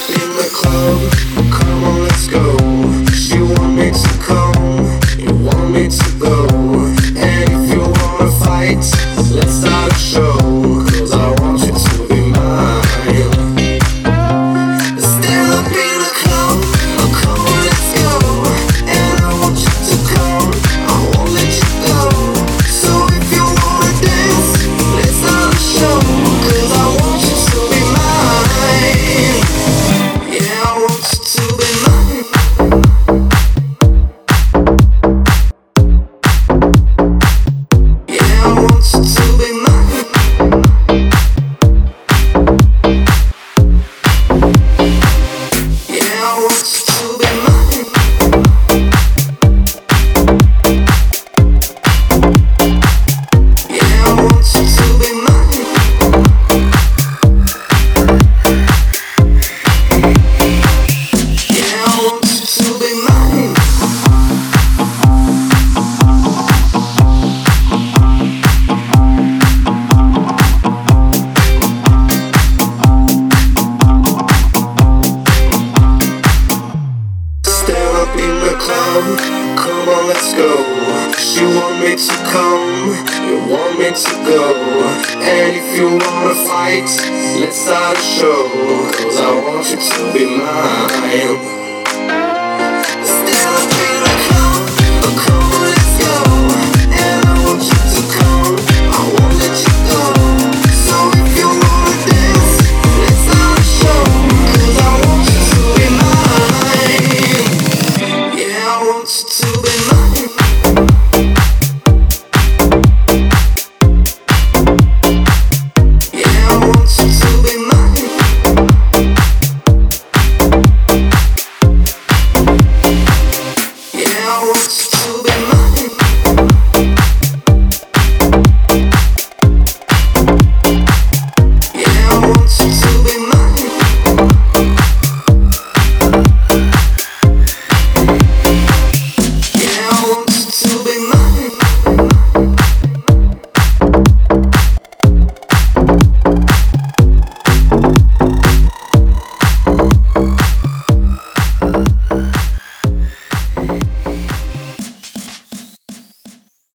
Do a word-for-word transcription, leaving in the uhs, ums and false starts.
up in the club, come on, let's go. She want me to come, you want me to go. And if you wanna fight, let's start a show. Cause I want you to be mine. Stand up in the club, come on, let's go. And I want you to come, I won't let you go. So if you wanna dance, let's start a show. Cause I want you to be mine. Yeah, I want you to be mine. Yeah, I want you to be mine. Yeah, I want you to be mine. Yeah, I want you to be mine. Yeah, I want you to be mine. Stand up in the club, come on, let's go. She want me to come, you want me to go. And if you wanna fight, let's start a show. Cause I want you to be mine.